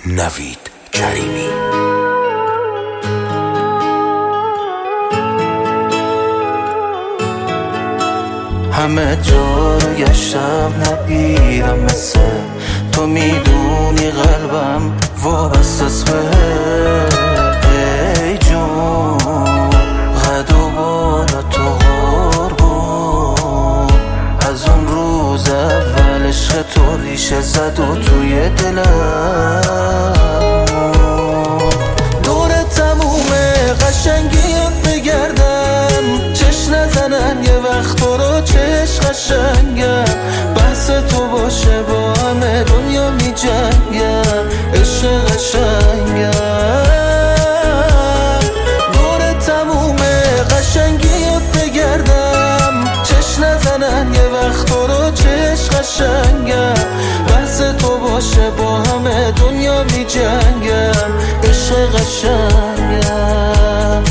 نوید کریمی. همه جا رو گشتم ندیدم مثل تو، میدونی قلبم وابسته است به ای جون، قد و بالا تو قربون. از اون روز اول عشق تو ریشه زد و توی دلم دور تموم قشنگیت بگردم، چش نزنن یه وقت تو رو، چش قشنگم. بحث تو باشه با همه دنیا می جنگم، عشق قشنگم. دور تموم قشنگیت بگردم، چش نزنن یه وقت تو رو، چش قشنگم. بحث تو باشه با همه دنیا می جنگم، عشق قشنگم.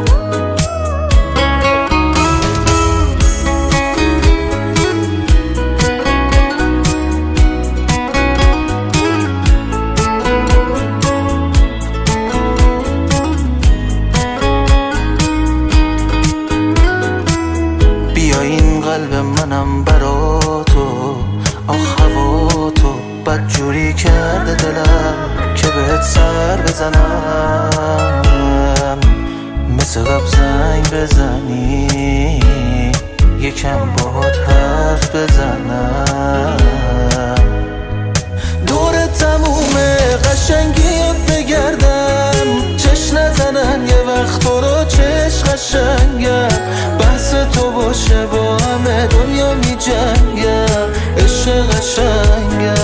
این قلب منم برا تو، آخ هوا تو بد جوری کرده دلم که بهت سر بزنم. مثل قبل زنگ بزنی یکم باهات حرف بزنم. دور تموم قشنگیت بگردم، چش نزنن یه وقت تو رو، چش قشنگم. بحث تو باشه با همه دنیا می جنگم، عشق قشنگم.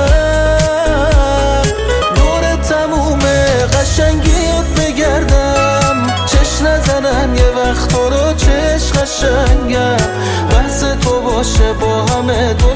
دور تموم قشنگیت بگردم، چش نزنن یه وقت تو رو، چش قشنگم. بحث تو باشه با همه دنیا